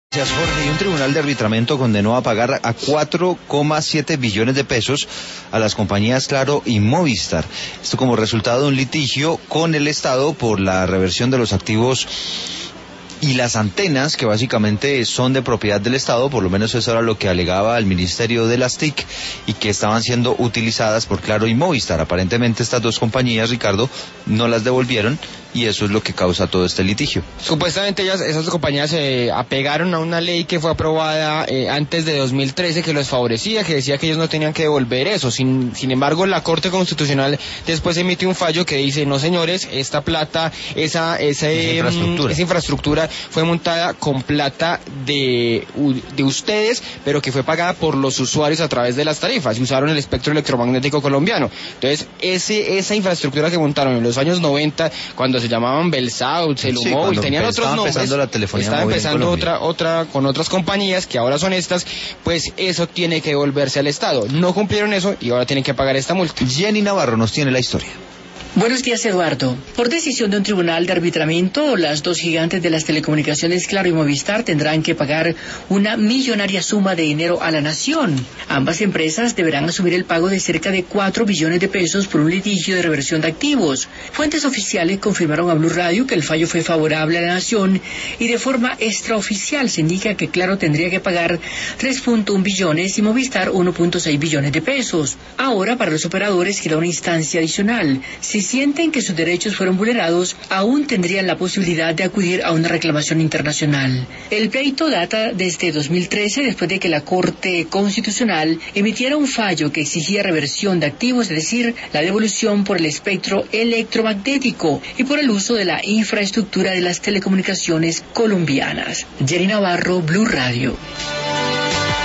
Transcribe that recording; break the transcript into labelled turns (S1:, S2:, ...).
S1: Gracias, Jorge. Y un tribunal de arbitramiento condenó a pagar a 4,7 billones de pesos a las compañías Claro y Movistar. Esto como resultado de un litigio con el Estado por la reversión de los activos y las antenas, que básicamente son de propiedad del Estado, por lo menos eso era lo que alegaba el Ministerio de las TIC, y que estaban siendo utilizadas por Claro y Movistar. Aparentemente estas dos compañías, Ricardo, no las devolvieron, y eso es lo que causa todo este litigio.
S2: Supuestamente esas compañías se apegaron a una ley que fue aprobada antes de 2013 que los favorecía, que decía que ellos no tenían que devolver eso. Sin embargo, la Corte Constitucional después emitió un fallo que dice, no señores, esta plata, esa infraestructura fue montada con plata de ustedes, pero que fue pagada por los usuarios a través de las tarifas, y usaron el espectro electromagnético colombiano. Entonces, esa infraestructura que montaron en los años 90, cuando se llamaban Belsouth, Celumóvil, tenían otros nombres, estaba empezando otra con otras compañías que ahora son estas, pues eso tiene que devolverse al Estado. No cumplieron eso y ahora tienen que pagar esta multa.
S1: Jenny Navarro nos tiene la historia.
S3: Buenos días, Eduardo. Por decisión de un tribunal de arbitramiento, las dos gigantes de las telecomunicaciones Claro y Movistar tendrán que pagar una millonaria suma de dinero a la nación. Ambas empresas deberán asumir el pago de cerca de 4 billones de pesos por un litigio de reversión de activos. Fuentes oficiales confirmaron a Blue Radio que el fallo fue favorable a la nación, y de forma extraoficial se indica que Claro tendría que pagar 3.1 billones y Movistar 1.6 billones de pesos. Ahora, para los operadores queda una instancia adicional. Si sienten que sus derechos fueron vulnerados, aún tendrían la posibilidad de acudir a una reclamación internacional. El pleito data desde 2013, después de que la Corte Constitucional emitiera un fallo que exigía reversión de activos, es decir, la devolución por el espectro electromagnético y por el uso de la infraestructura de las telecomunicaciones colombianas. Jenny Navarro, Blue Radio.